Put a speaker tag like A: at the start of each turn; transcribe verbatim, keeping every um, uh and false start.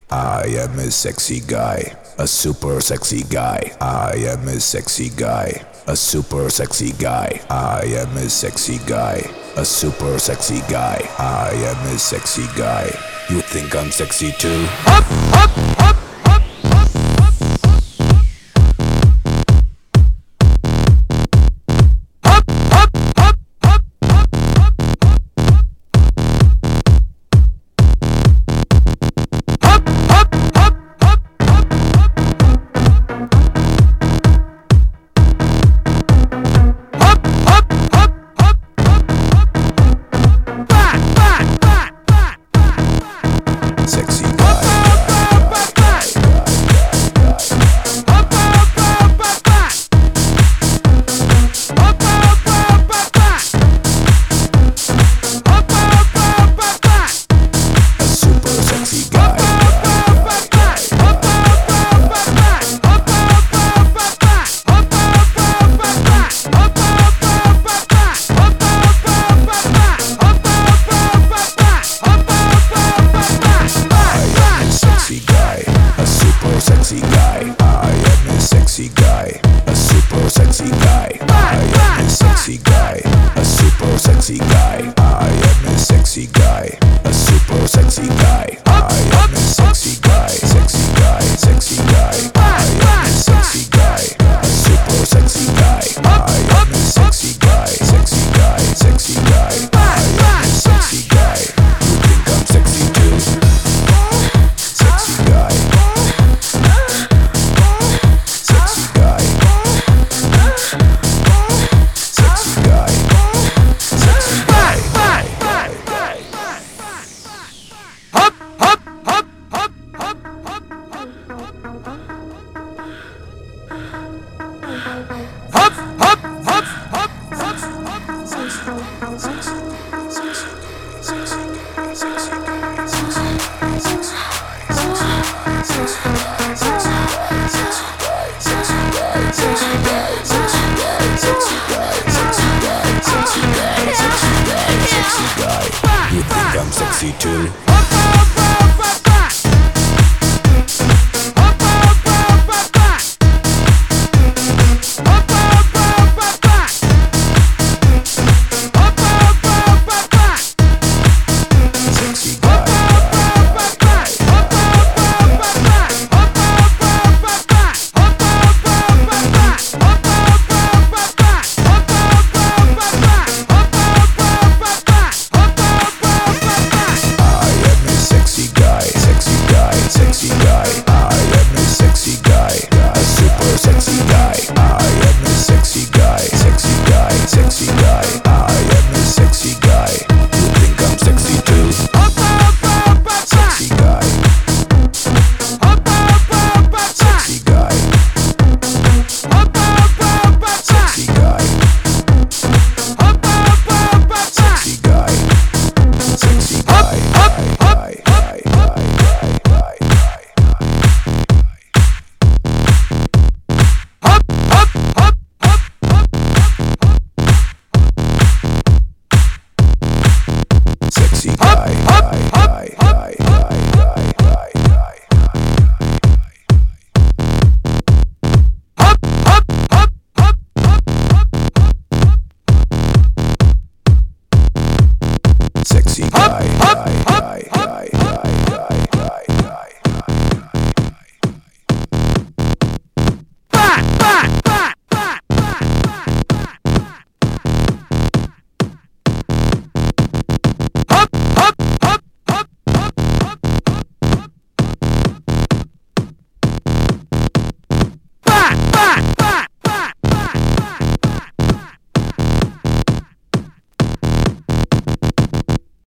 A: I am a sexy guy, a super sexy guy. I am a sexy guy, a super sexy guy. I am a sexy guy, a super sexy guy. I am a sexy guy. You think I'm sexy too? Up, up, up, up, up, up. Sexy guy, I am a sexy guy, a super sexy guy. I am a sexy guy, a super sexy guy. I am a sexy guy, a super sexy guy. I am a sexy guy, sexy guy, sexy guy. I am a sexy guy, a super sexy guy. I am a sexy guy, sexy guy, sexy guy. I am a sexy guy. You think I'm sexy too? Sexy guy. You think I'm sexy too?